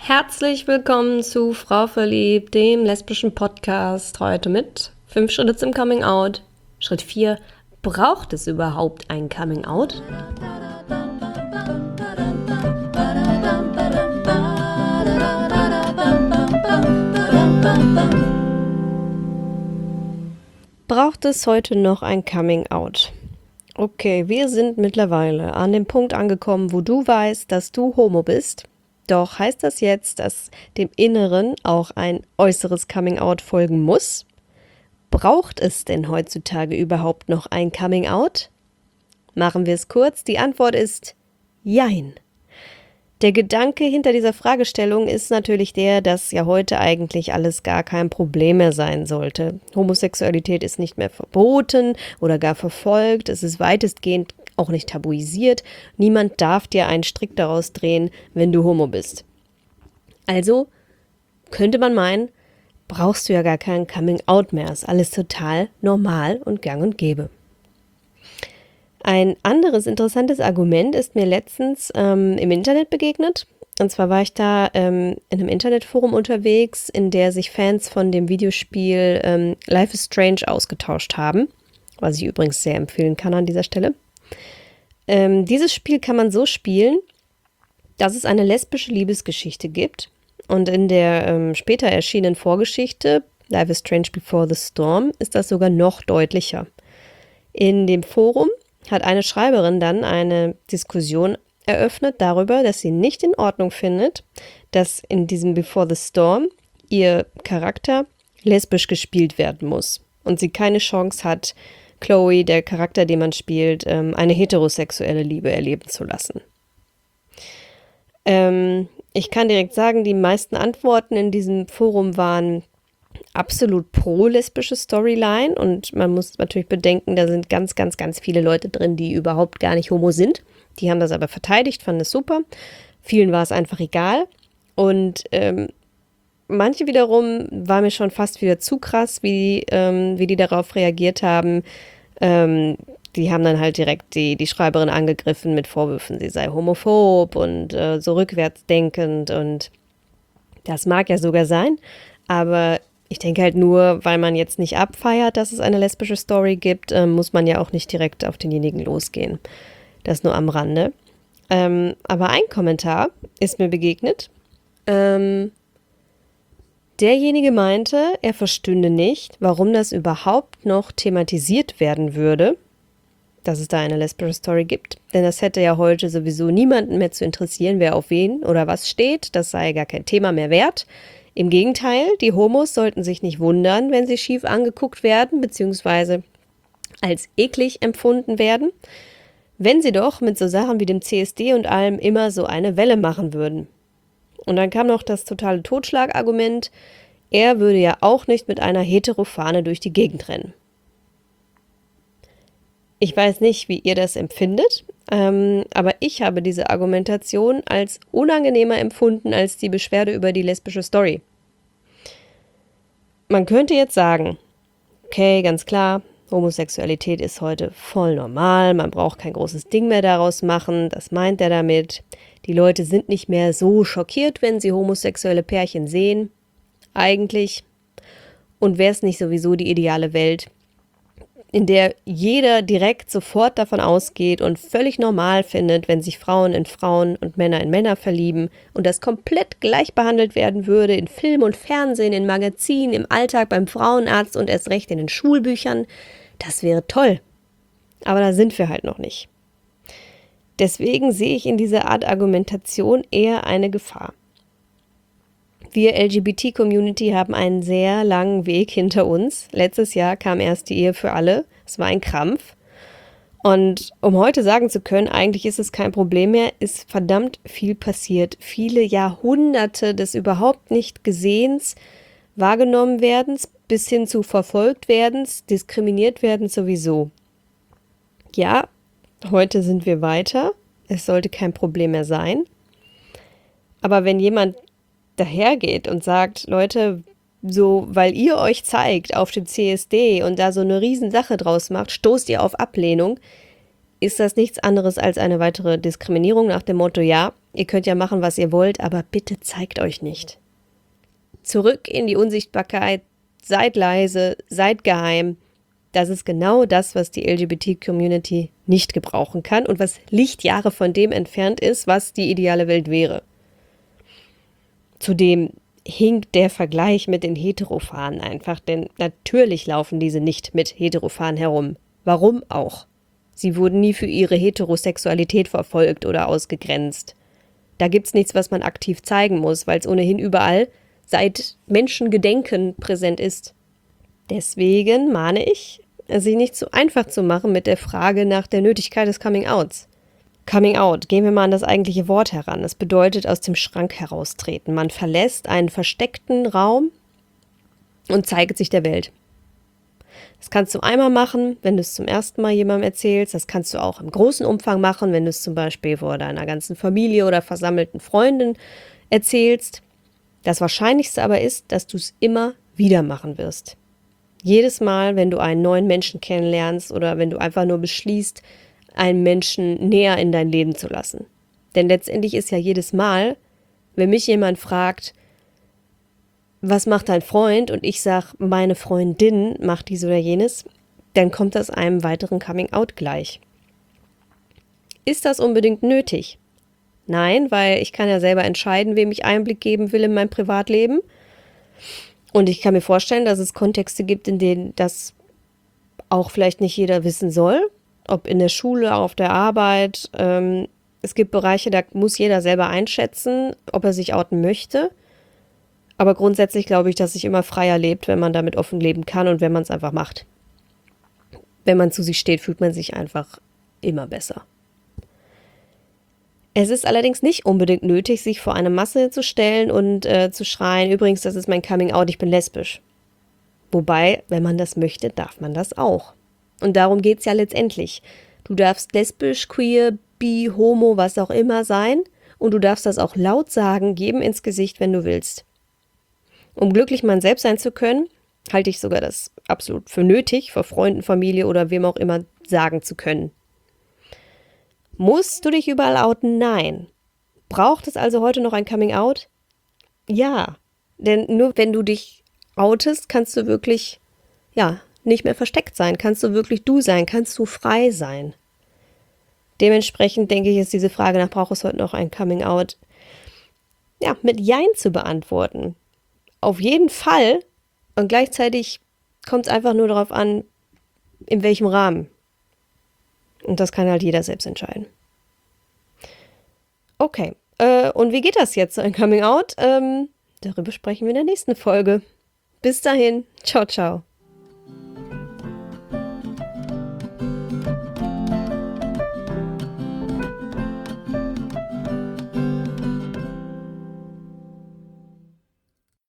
Herzlich willkommen zu Frau Verliebt, dem lesbischen Podcast. Heute mit 5 Schritte zum Coming Out. Schritt 4. Braucht es überhaupt ein Coming Out? Braucht es heute noch ein Coming Out? Okay, wir sind mittlerweile an dem Punkt angekommen, wo du weißt, dass du homo bist. Doch heißt das jetzt, dass dem Inneren auch ein äußeres Coming-out folgen muss? Braucht es denn heutzutage überhaupt noch ein Coming-out? Machen wir es kurz. Die Antwort ist Jein. Der Gedanke hinter dieser Fragestellung ist natürlich der, dass ja heute eigentlich alles gar kein Problem mehr sein sollte. Homosexualität ist nicht mehr verboten oder gar verfolgt. Es ist weitestgehend auch nicht tabuisiert. Niemand darf dir einen Strick daraus drehen, wenn du homo bist. Also könnte man meinen, brauchst du ja gar kein Coming-out mehr. Ist alles total normal und gang und gäbe. Ein anderes interessantes Argument ist mir letztens im Internet begegnet. Und zwar war ich da in einem Internetforum unterwegs, in der sich Fans von dem Videospiel Life is Strange ausgetauscht haben, was ich übrigens sehr empfehlen kann an dieser Stelle. Dieses Spiel kann man so spielen, dass es eine lesbische Liebesgeschichte gibt. Und in der später erschienenen Vorgeschichte, Life is Strange Before the Storm, ist das sogar noch deutlicher. In dem Forum hat eine Schreiberin dann eine Diskussion eröffnet darüber, dass sie nicht in Ordnung findet, dass in diesem Before the Storm ihr Charakter lesbisch gespielt werden muss und sie keine Chance hat, Chloe, der Charakter, den man spielt, eine heterosexuelle Liebe erleben zu lassen. Ich kann direkt sagen, die meisten Antworten in diesem Forum waren absolut pro-lesbische Storyline und man muss natürlich bedenken, da sind ganz, ganz, ganz viele Leute drin, die überhaupt gar nicht homo sind. Die haben das aber verteidigt, fanden es super. Vielen war es einfach egal und manche wiederum war mir schon fast wieder zu krass, wie die darauf reagiert haben. Die haben dann halt direkt die Schreiberin angegriffen mit Vorwürfen, sie sei homophob und so rückwärtsdenkend und das mag ja sogar sein, aber ich denke halt nur, weil man jetzt nicht abfeiert, dass es eine lesbische Story gibt, muss man ja auch nicht direkt auf denjenigen losgehen. Das nur am Rande. Aber ein Kommentar ist mir begegnet. Derjenige meinte, er verstünde nicht, warum das überhaupt noch thematisiert werden würde, dass es da eine lesbische Story gibt. Denn das hätte ja heute sowieso niemanden mehr zu interessieren, wer auf wen oder was steht. Das sei gar kein Thema mehr wert. Im Gegenteil, die Homos sollten sich nicht wundern, wenn sie schief angeguckt werden, beziehungsweise als eklig empfunden werden, wenn sie doch mit so Sachen wie dem CSD und allem immer so eine Welle machen würden. Und dann kam noch das totale Totschlagargument, er würde ja auch nicht mit einer Heterofahne durch die Gegend rennen. Ich weiß nicht, wie ihr das empfindet, aber ich habe diese Argumentation als unangenehmer empfunden als die Beschwerde über die lesbische Story. Man könnte jetzt sagen, okay, ganz klar, Homosexualität ist heute voll normal, man braucht kein großes Ding mehr daraus machen, das meint er damit. Die Leute sind nicht mehr so schockiert, wenn sie homosexuelle Pärchen sehen, eigentlich. Und wäre es nicht sowieso die ideale Welt, in der jeder direkt sofort davon ausgeht und völlig normal findet, wenn sich Frauen in Frauen und Männer in Männer verlieben und das komplett gleich behandelt werden würde in Film und Fernsehen, in Magazinen, im Alltag, beim Frauenarzt und erst recht in den Schulbüchern. Das wäre toll. Aber da sind wir halt noch nicht. Deswegen sehe ich in dieser Art Argumentation eher eine Gefahr. Wir LGBT-Community haben einen sehr langen Weg hinter uns. Letztes Jahr kam erst die Ehe für alle. Es war ein Krampf. Und um heute sagen zu können, eigentlich ist es kein Problem mehr, ist verdammt viel passiert. Viele Jahrhunderte des überhaupt nicht Gesehens, wahrgenommen werdens, bis hin zu verfolgt werdens, diskriminiert werdens sowieso. Ja, heute sind wir weiter. Es sollte kein Problem mehr sein. Aber wenn jemand dahergeht und sagt, Leute, so, weil ihr euch zeigt auf dem CSD und da so eine Riesensache draus macht, stoßt ihr auf Ablehnung, ist das nichts anderes als eine weitere Diskriminierung nach dem Motto, ja, Ihr könnt ja machen, was ihr wollt, aber bitte zeigt euch nicht. Zurück in die Unsichtbarkeit, seid leise, seid geheim. Das ist genau das, was die LGBT-Community nicht gebrauchen kann und was Lichtjahre von dem entfernt ist, was die ideale Welt wäre. Zudem hinkt der Vergleich mit den Heterophanen einfach, denn natürlich laufen diese nicht mit Heterophanen herum. Warum auch? Sie wurden nie für ihre Heterosexualität verfolgt oder ausgegrenzt. Da gibt's nichts, was man aktiv zeigen muss, weil es ohnehin überall seit Menschengedenken präsent ist. Deswegen mahne ich, sich nicht zu einfach zu machen mit der Frage nach der Nötigkeit des Coming-Outs. Coming out, gehen wir mal an das eigentliche Wort heran. Es bedeutet aus dem Schrank heraustreten. Man verlässt einen versteckten Raum und zeigt sich der Welt. Das kannst du einmal machen, wenn du es zum ersten Mal jemandem erzählst. Das kannst du auch im großen Umfang machen, wenn du es zum Beispiel vor deiner ganzen Familie oder versammelten Freunden erzählst. Das Wahrscheinlichste aber ist, dass du es immer wieder machen wirst. Jedes Mal, wenn du einen neuen Menschen kennenlernst oder wenn du einfach nur beschließt, einen Menschen näher in dein Leben zu lassen. Denn letztendlich ist ja jedes Mal, wenn mich jemand fragt, was macht dein Freund? Und ich sage, meine Freundin macht dies oder jenes, dann kommt das einem weiteren Coming-out gleich. Ist das unbedingt nötig? Nein, weil ich kann ja selber entscheiden, wem ich Einblick geben will in mein Privatleben. Und ich kann mir vorstellen, dass es Kontexte gibt, in denen das auch vielleicht nicht jeder wissen soll. Ob in der Schule, auf der Arbeit. Es gibt Bereiche, da muss jeder selber einschätzen, ob er sich outen möchte. Aber grundsätzlich glaube ich, dass sich immer freier lebt, wenn man damit offen leben kann und wenn man es einfach macht. Wenn man zu sich steht, fühlt man sich einfach immer besser. Es ist allerdings nicht unbedingt nötig, sich vor eine Masse zu stellen und zu schreien, übrigens, das ist mein Coming-out, ich bin lesbisch. Wobei, wenn man das möchte, darf man das auch. Und darum geht es ja letztendlich. Du darfst lesbisch, queer, bi, homo, was auch immer sein und du darfst das auch laut sagen, geben ins Gesicht, wenn du willst. Um glücklich man selbst sein zu können, halte ich sogar das absolut für nötig, vor Freunden, Familie oder wem auch immer sagen zu können. Musst du dich überall outen? Nein. Braucht es also heute noch ein Coming-out? Ja, denn nur wenn du dich outest, kannst du wirklich, nicht mehr versteckt sein, kannst du wirklich du sein, kannst du frei sein. Dementsprechend denke ich, ist diese Frage nach, braucht es heute noch ein Coming-out, mit Jein zu beantworten. Auf jeden Fall und gleichzeitig kommt es einfach nur darauf an, in welchem Rahmen. Und das kann halt jeder selbst entscheiden. Okay, und wie geht das jetzt, so ein Coming-out? Darüber sprechen wir in der nächsten Folge. Bis dahin, ciao, ciao.